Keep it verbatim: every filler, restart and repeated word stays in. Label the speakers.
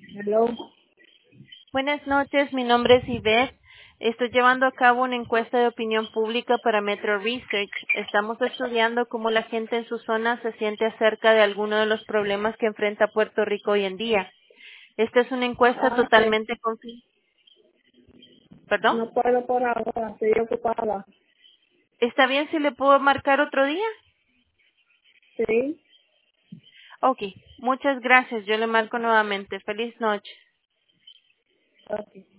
Speaker 1: Hello.
Speaker 2: Buenas noches, mi nombre es Yvette. Estoy llevando a cabo una encuesta de opinión pública para Metro Research. Estamos estudiando cómo la gente en su zona se siente acerca de alguno de los problemas que enfrenta Puerto Rico hoy en día. Esta es una encuesta
Speaker 1: Ah, sí.
Speaker 2: totalmente confi- ¿Perdón?
Speaker 1: No puedo por ahora, estoy ocupada.
Speaker 2: ¿Está bien si le puedo marcar otro día?
Speaker 1: Sí.
Speaker 2: Ok, muchas gracias. Yo le marco nuevamente. Feliz noche.
Speaker 1: Ok.